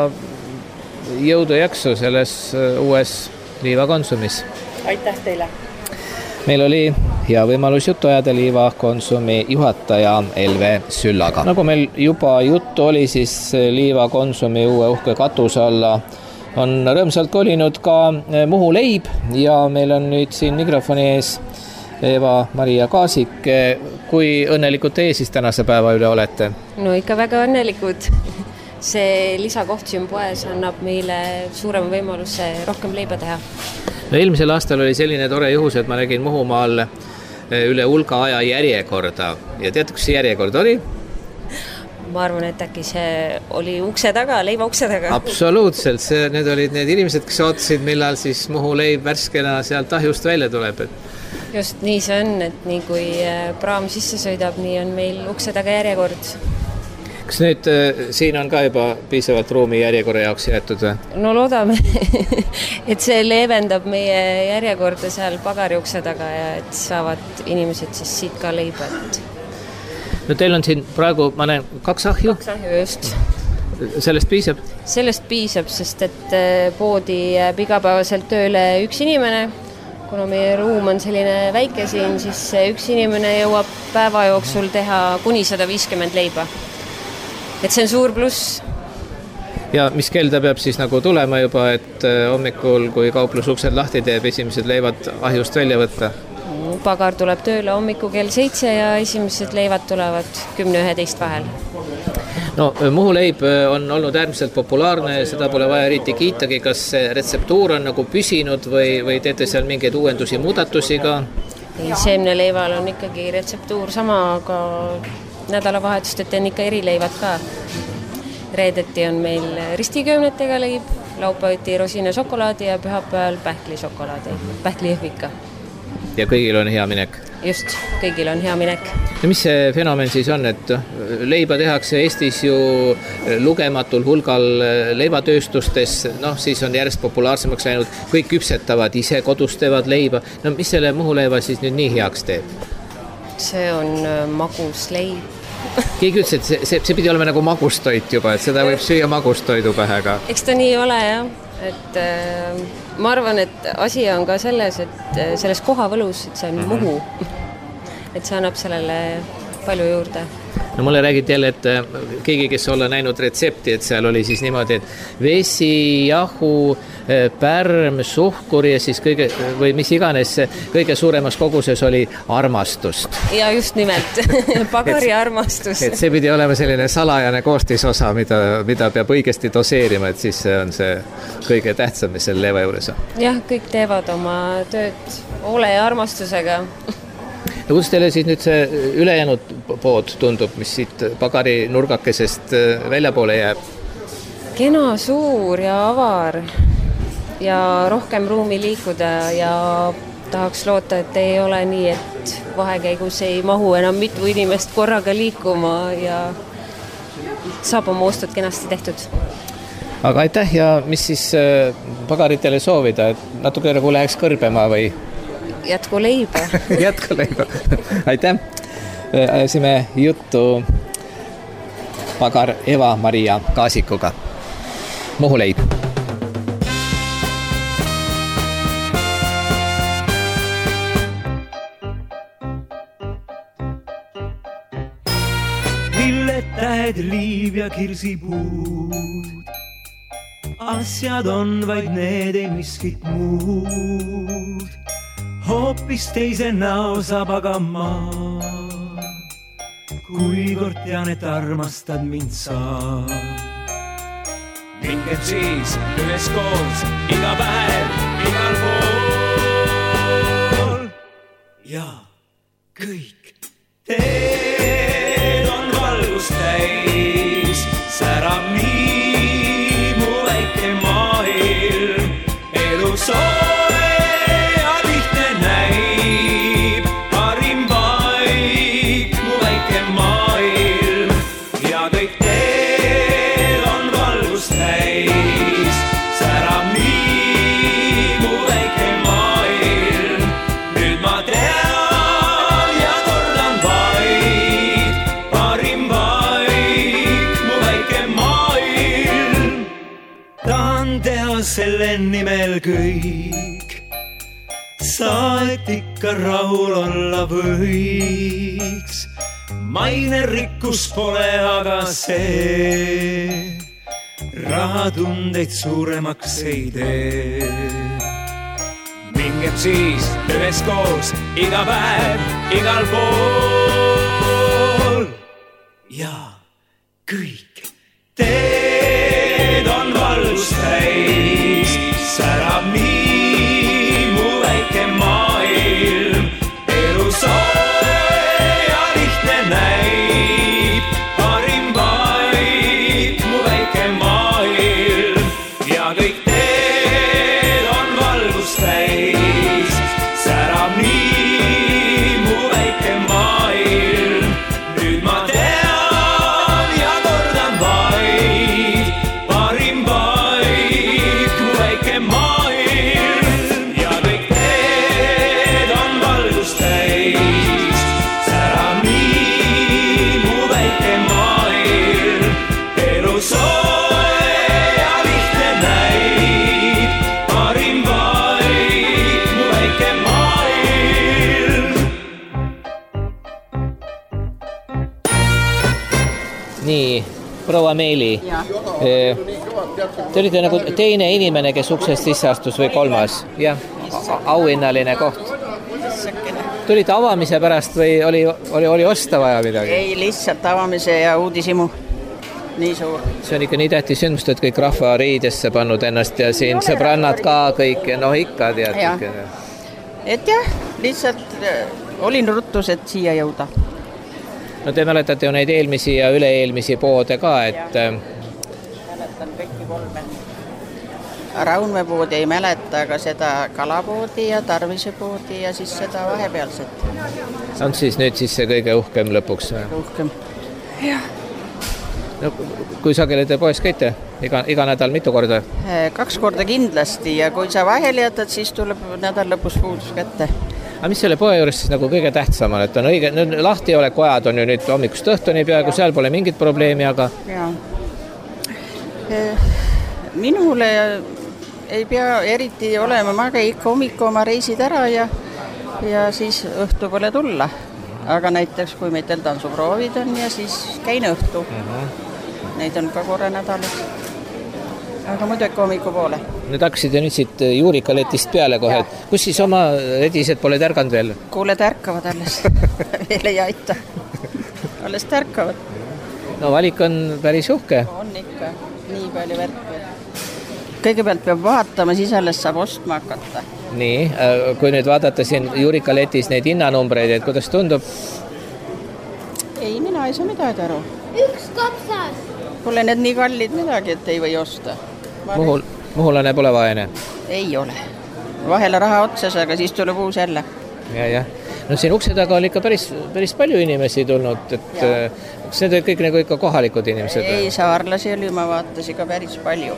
jõudu jaksu selles uues liivakonsumis. Aitäh teile! Meil oli hea võimalus juttu ajada liivakonsumi juhataja Elve Süllaga. Nagu meil juba juttu oli, siis liivakonsumi uue uhke katuse alla on rõõmsalt kolinud ka Muhu leib ja meil on nüüd siin mikrofoni ees Eva-Maria Kaasik. Kui õnnelikud teie siis tänase päeva üle olete? No ikka väga õnnelikud. See lisakoht siin poes annab meile suurema võimaluse rohkem leiba teha. No, eelmisel aastal oli selline tore juhus, et ma nägin Muhumaal üle hulga aja järjekorda. Ja teate, kus see järjekord oli? Ma arvan, et äkki see oli ukse taga, leiva ukse taga. Absoluutselt, need olid need inimesed, kes ootasid, millal siis Muhu leib värskena sealt ahjust välja tuleb. Just nii see on, et nii kui praam sisse sõidab, nii on meil ukse taga järjekord. Kas nüüd siin on ka juba piisavalt ruumi järjekorra jaoks jäetud või? No loodame, et see leevendab meie järjekorda seal pagari ukse taga ja et saavad inimesed siis siit ka leiba. No teil on siin praegu, ma näen, 2 ahju? 2 ahju, just. Sellest piisab? Sellest piisab, sest et poodi jääb igapäevaselt tööle üks inimene. Kuna meie ruum on selline väike siin, siis üks inimene jõuab päeva jooksul teha kuni 150 leiba. Et see on suur pluss. Ja mis kell ta peab siis nagu tulema juba, et hommikul, kui kauplusuksed lahti teeb, esimesed leivad ahjust välja võtta? Pagar tuleb tööle hommiku kell 7 ja esimesed leivad tulevad 10-11 vahel. No, Muhu leib on olnud äärmiselt populaarne, seda pole vaja eriti kiitagi. Kas see retseptuur on nagu püsinud või teete seal mingeid uuendusi, muudatusi ka? Seemneleival on ikkagi retseptuur sama, aga nädalavahetust, et on ikka erileivad ka. Reedeti on meil ristiköömnetega leib, laupäeviti rosina šokolaadi ja pühapäeval pähklišokolaadi, pähklijõhvika. Ja kõigil on hea minek? Just, kõigil on hea minek. Ja mis see fenomen siis on, et leiba tehakse Eestis ju lugematul hulgal leivatööstustes, siis on järjest populaarsemaks läinud, kõik küpsetavad ise, kodus teevad leiba. No mis selle Muhu leiva siis nüüd nii heaks teeb? See on magus leib. Keegi ütles, et see pidi olema nagu magustoit juba, et seda võib süüa magustoidu pähega. Eks ta nii ole, jah. Et ma arvan, et asi on ka selles, et selles kohavõlus, et see on Muhu. Et see annab sellele palju juurde. No mulle räägiti jälle, et keegi, kes olla näinud retsepti, et seal oli siis niimoodi, et vesi, jahu, pärm, suhkur ja siis või mis iganes kõige suuremas koguses oli armastust. Ja just nimelt, pagari armastus. Et see pidi olema selline salajane koostisosa, mida peab õigesti doseerima, et siis see on see kõige tähtsam, mis selle leiva juures on. Jah, kõik teevad oma tööd hoole ja armastusega. Ja kus teile siis nüüd see ülejäänud pood tundub, mis siit pagari nurgakesest väljapoole jääb? Kena, suur ja avar ja rohkem ruumi liikuda ja tahaks loota, et ei ole nii, et vahekäigus ei mahu enam mitu inimest korraga liikuma ja saab oma ostud kenasti tehtud. Aga aitäh ja mis siis pagaritele soovida, et natuke nagu läheks kõrbema või? Jätku leiba. Jätku leiba. Aitäh. Ajasime juttu pagar Eva-Maria Kaasikuga. Muhu leib. Lilletähed, liiv ja kirsipuud. Asjad on vaid need, ei miskit muud. Hoopis teise näo saab aga ma, kui kord tean, et armastad mind sa. Mingem siis üles koos, iga päev, igal pool. Ja kõik teed on valgust täis, särab nii mu väike maa. veel kõik, sa et ikka rahul olla võiks. Maine rikkus pole aga see, rahatundeid suuremaks ei tee. Mingem siis üheskoos iga päev, igal pool ja kõik. Teed on valgust täis, särab nii mu väike maailm. Elu soe ja lihtne näib, parim vaid mu väike maailm. Ja kõik teed on valgust täis, särab nii mu väike maailm. Nüüd ma tean ja kordan vaid, parim vaid mu väike maailm. Ja kõik teed on valgust täis, särab nii mu väike maailm. Elu soe ja lihtne näib, parim vaid mu väike maailm. Nii, proua Meeli. Te olite nagu teine inimene, kes uksest sisse astus või kolmas? Jah, auhinnaline koht. Tulite avamise pärast või oli osta vaja midagi? Ei, lihtsalt avamise ja uudisimu. Nii suur. See on ikka nii tähtis sündmust, et kõik rahva riidesse pannud ennast ja siin sõbrannad ka kõik, noh ikka tead. Ja. Et jah, lihtsalt olin ruttus, et siia jõuda. No te mäletate ju neid eelmisi ja üle-eelmisi poode ka, et... Mäletan kõiki kolme. Raunmäe poodi ei mäleta, aga seda kalapoodi ja Tarvise poodi ja siis seda vahepealset. On siis nüüd siis see kõige uhkem lõpuks? Uhkem, jah. No, kui sageli te poes käite? Iga nädal mitu korda? 2 korda kindlasti ja kui sa vahel jätad, siis tuleb nädal lõpus puudus kätte. Aga mis selle poe juures siis nagu kõige tähtsam on, et on õige, lahtioleku ajad on ju nüüd hommikust õhtuni peaaegu, seal pole mingit probleemi, aga... Ja. Minule ei pea eriti olema, ma käin ikka hommiku oma reisid ära ja siis õhtu pole tulla. Aga näiteks kui meitel tantsuproovid on ja siis käin õhtu. Neid on ka korra nädalas. Aga muidu ikka hommiku poole. Nüüd hakkasid nüüd siit juurikaletist peale kohe, et kus siis oma redised pole tärganud veel? Kuule, tärkavad alles. Veel ei aita. Alles tärkavad. No valik on päris uhke. On ikka. Nii palju värki. Kõigepealt peab vaatama, siis alles saab ostma hakata. Nii, kui nüüd vaadata siin juurikaletis neid hinnanumbreid, et kuidas tundub? Ei, mina ei saa midagi aru. 1 kapsas. Pole need nii kallid midagi, et ei või osta. Muhulane pole vaene? Ei ole. Vahele raha otsas, aga siis tuleb uus jälle. Ja. No siin ukse taga oli ikka päris palju inimesi tulnud, et see on kõik nagu ikka kohalikud inimesed. Ei, saarlasi oli, ma vaatasin ka päris palju.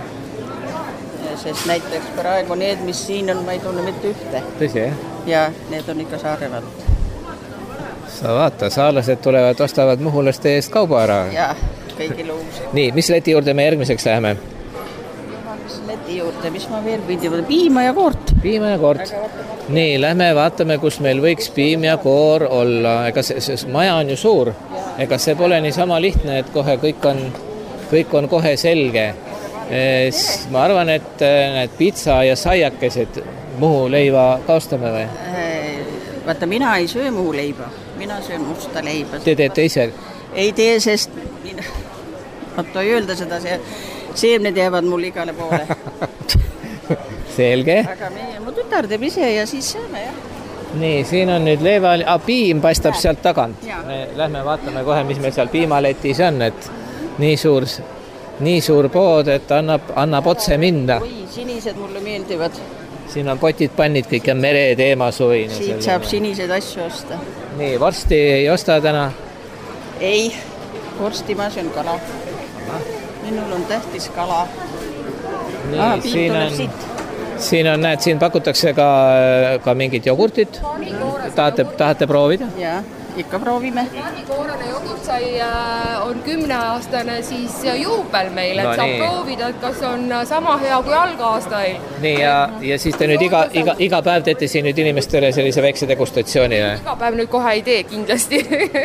Sest näiteks praegu need, mis siin on, ma ei tunne mitte ühte. Tõsi, jah? Ja need on ikka Saaremaalt. Sa vaata, saarlased tulevad, ostavad Muhulaste eest kauba ära. Ja, kõigil uus. Nii, mis leti juurde me järgmiseks läheme? Mis leti juurde, mis ma veel pidin? Piima ja koort. Piima ja koort. Nii, lähme vaatame, kus meil võiks piim ja koor olla. Ega see maja on ju suur. Ega see pole nii sama lihtne, et kohe kõik on kohe selge. Ma arvan, et need pitsa ja saiakesed Muhu leiva kaostame või? Vaata, mina ei söö Muhu leiba. Mina söön musta leiba. Te teete ise? Ei tee, sest vaata ei öelda seda, seemned jäävad mul igale poole. Selge. Aga mu tütar teeb ise ja siis sööme, jah. Nii, siin on nüüd leiva, piim paistab sealt tagant. Me lähme vaatame kohe, mis meil seal piimaletis on, et nii suur pood, et annab otse minna. Oi, sinised mulle meeldivad. Siin on potid, pannid, kõik on mereteema suvine. Siit saab siniseid asju osta. Nii, vorsti ei osta täna? Ei, vorsti ma söön kala. Minul on tähtis kala. Nii, siin on, näed, siin pakutakse ka mingid jogurtid. Tahate proovida? Jaa, ikka proovime. Koorane jogurtsai on 10-aastane siis juubel meil, et saab proovida, et kas on sama hea kui algaastail. Nii, ja siis te nüüd iga päev teete siin nüüd inimestele sellise väikse degustatsiooni? Iga päev nüüd kohe ei tee kindlasti.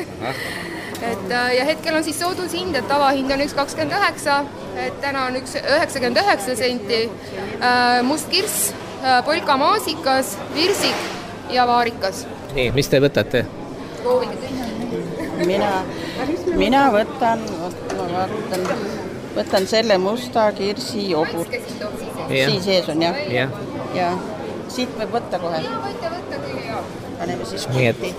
Ja hetkel on siis soodushind, et tavahind on 1,29, et täna on 1,99 senti, must kirss, polkamaasikas, virsik ja vaarikas. Nii, mis te võtate? Mina võtan selle musta kirsi jogurt. Siin sees on, jah? Ja siit võib võtta kohe. Paneme siis korvi.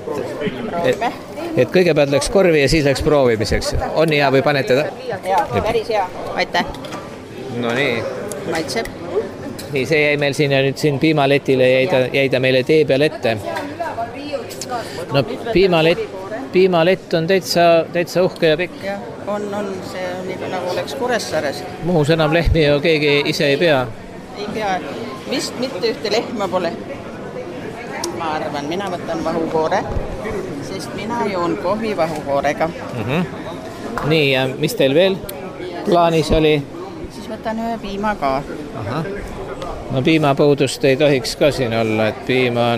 Et kõigepealt läks korvi ja siis läks proovimiseks. On hea või panete ta? Jaa, päris hea. Aitäh. No nii. Maitseb. Nii, see jäi meil siin ja nüüd siin piimaletile jäi ta meile tee peal ette. No piimalett on täitsa uhke ja pikk. Jah, on, see on nii nagu oleks Kuressaares. Muhus enam lehmi ju keegi ise ei pea. Ei pea, vist mitte ühte lehma pole. Ma arvan, mina võtan vahukoore, sest mina joon kohvi vahukoorega. Nii, ja mis teil veel plaanis oli? Siis võtan ühe piima ka. Aha. No piimapuudust ei tohiks ka siin olla, et piima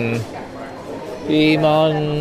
on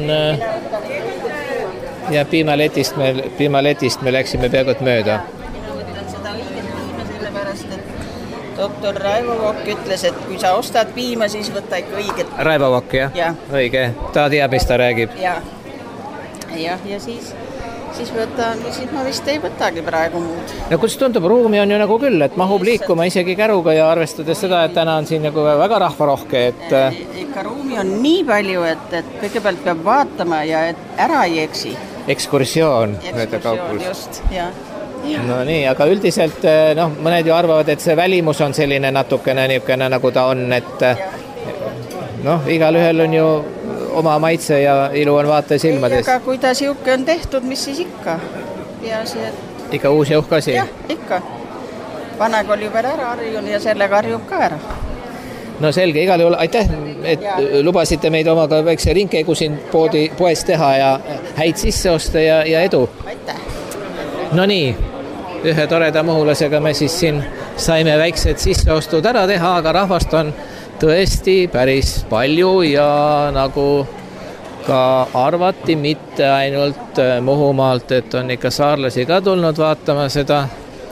ja piimaletist me läksime peaaegu mööda. Seda õiget piima sellepärast, et doktor Raivo Vokk ütles, et kui sa ostad piima, siis võta ikka õiget. Raivo Vokk, jah? Ja. Õige, ta teab, mis ta räägib. Ja siis ma vist ei võtagi praegu muud. No kus tundub, ruumi on ju nagu küll, et mahub liikuma isegi käruga ja arvestades seda, et täna on siin nagu väga rahvarohke, et... Ikka ruumi on nii palju, et kõigepealt peab vaatama ja et ära ei eksi. Ekskursioon, just, jah. No nii, aga üldiselt mõned ju arvavad, et see välimus on selline natukene niisugune nagu ta on, et igal ühel on ju oma maitse ja ilu on vaate silmades. Aga kui ta siuke on tehtud, mis siis ikka? Ikka uus ja uhk asi? Jah, ikka. Vanag oli juba ära harjun ja sellega harjub ka ära. No selge, igal juhul aitäh, et lubasite meid omaga väikse ringkäigu siin poes teha ja häid sisseoste ja edu. Aitäh. No nii, ühe toreda muhulasega me siis siin saime väiksed sisseostud ära teha, aga rahvast on tõesti päris palju ja nagu ka arvati mitte ainult Muhumaalt, et on ikka saarlasi ka tulnud vaatama seda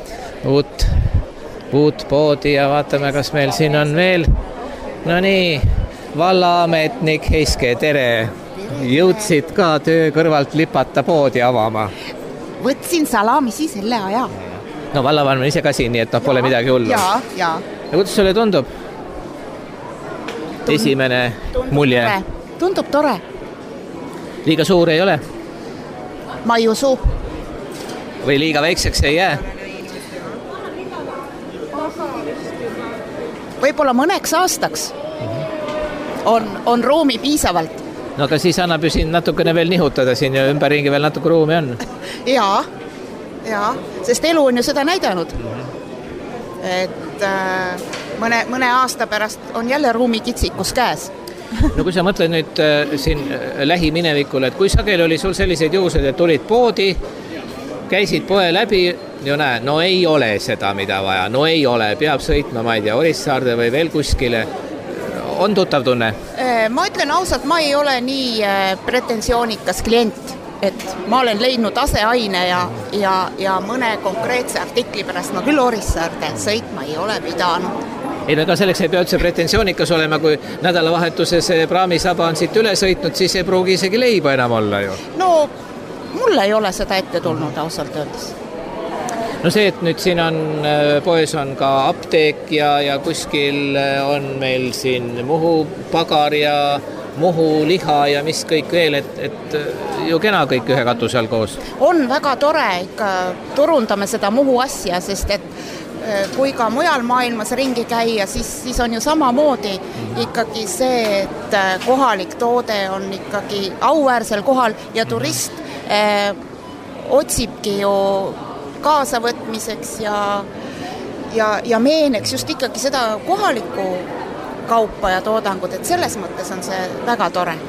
uut poodi ja vaatame, kas meil siin on veel. No nii, vallaametnik Heiske, tere! Jõudsid ka töö kõrvalt lipata poodi avama? Võtsin salamisi selle aja. No vallavanem on ise ka siin, nii et pole midagi hullu. Ja. Ja kuidas sulle tundub? Esimene mulje? Tundub tore. Liiga suur ei ole? Ma ei usu. Või liiga väikseks ei jää? Võib-olla mõneks aastaks on ruumi piisavalt. No aga siis annab ju siin natukene veel nihutada, siin ja ümberringi veel natuke ruumi on. Jaa, sest elu on ju seda näidanud. Et mõne aasta pärast on jälle ruumikitsikus käes. No kui sa mõtled nüüd siin lähiminevikule, et kui sageli oli sul selliseid juhused, et tulid poodi, käisid poe läbi, no ei ole seda, mida vaja, no ei ole, peab sõitma, ma ei tea, Orissaarde või veel kuskile. On tuttav tunne? Ma ütlen ausalt, ma ei ole nii pretensioonikas klient, et ma olen leidnud aseaine ja mõne konkreetse artikli pärast ma küll Orissaarde sõitma ei ole pidanud. Ei, ega selleks ei pea üldse pretensioonikas olema, kui nädalavahetuse see praamisaba on siit üle sõitnud, siis ei pruugi isegi leiba enam olla ju. No, mulle ei ole seda ette tulnud ausalt öeldes. No see, et nüüd siin on, poes on ka apteek ja kuskil on meil siin Muhu pagar ja Muhu liha ja mis kõik veel, et ju kena kõik ühe katuse all koos. On väga tore, ikka turundame seda Muhu asja, sest et kui ka mujal maailmas ringi käia, siis on ju samamoodi ikkagi see, et kohalik toode on ikkagi auväärsel kohal ja turist otsibki ju kaasavõtmiseks ja meeneks just ikkagi seda kohalikku kaupa ja toodangut, et selles mõttes on see väga tore.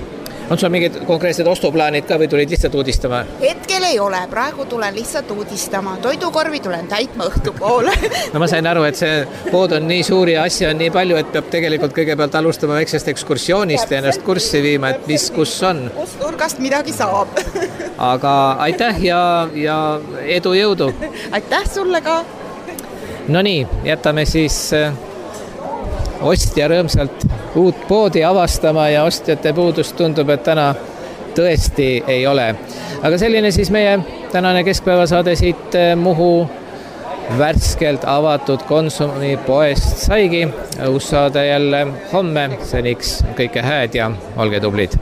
On sul mingid konkreetsed ostuplaanid ka või tulid lihtsalt uudistama? Hetkel ei ole, praegu tulen lihtsalt uudistama. Toidukorvi tulen täitma õhtupoole. No ma sain aru, et see pood on nii suuri ja asja on nii palju, et peab tegelikult kõigepealt alustama väiksest ekskursioonist ja ennast kurssi viima, et mis kus on. Kus nurgast midagi saab. Aga aitäh ja edu jõudu. Aitäh sulle ka. No nii, jätame siis ostja rõõmsalt uut poodi avastama ja ostjate puudust tundub, et täna tõesti ei ole. Aga selline siis meie tänane keskpäevasaade siit Muhu värskelt avatud Konsumi poest saigi. Uus saade jälle homme, seniks kõike hääd ja olge tublid.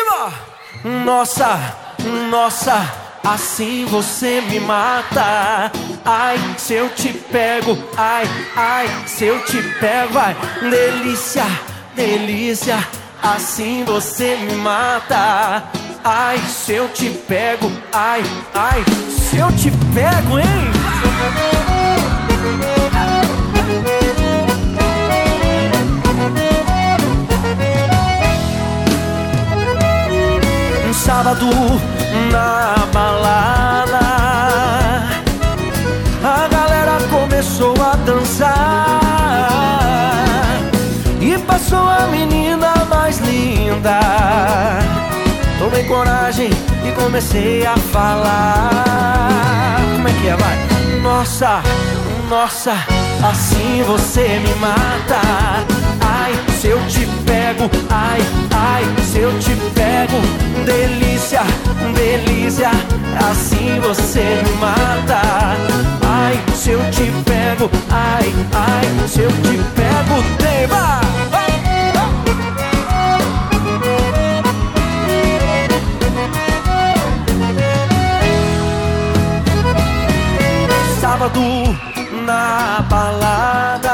Nossa, assim você me mata. Ai, se eu te pego, ai, se eu te pego, vai. Delícia, delícia, assim você me mata. Ai, se eu te pego, ai, se eu te pego, hein? Sábado na balada, a galera começou a dançar e passou a menina mais linda. Tomei coragem e comecei a falar. Como é que é, vai? Nossa, assim você me mata. Ai, se eu te pego, ai, se eu te pego. Delícia, delícia, assim você me mata. Ai, se eu te pego, ai, se eu te pego, tema. Sábado na balada,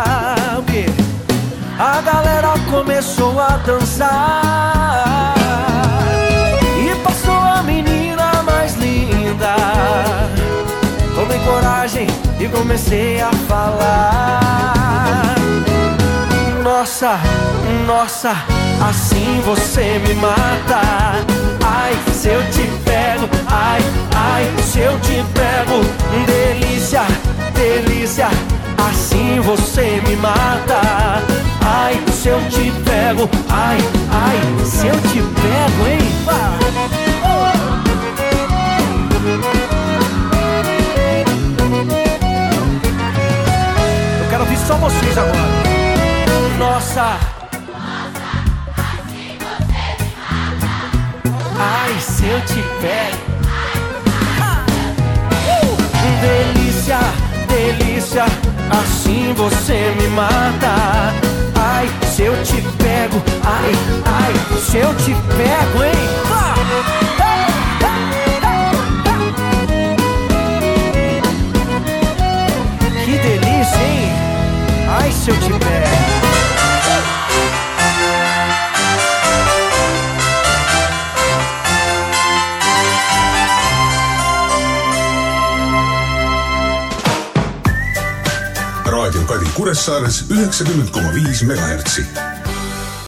a galera começou a dançar e passou a menina mais linda. Tomei coragem e comecei a falar. Nossa, assim você me mata. Ai, se eu te pego, ai, se eu te pego. Delícia, delícia, assim você me mata. Ai, se eu te pego, ai, se eu te pego, hein? Eu quero ouvir só vocês agora. Nossa, ai, se eu te pego. Delícia, delícia, assim você me mata. Ai, se eu te pego, ai, se eu te pego, hein? Que delícia, hein? Ai, se eu te pego. Raadio Kadi Kuressaares 90,5 MHz.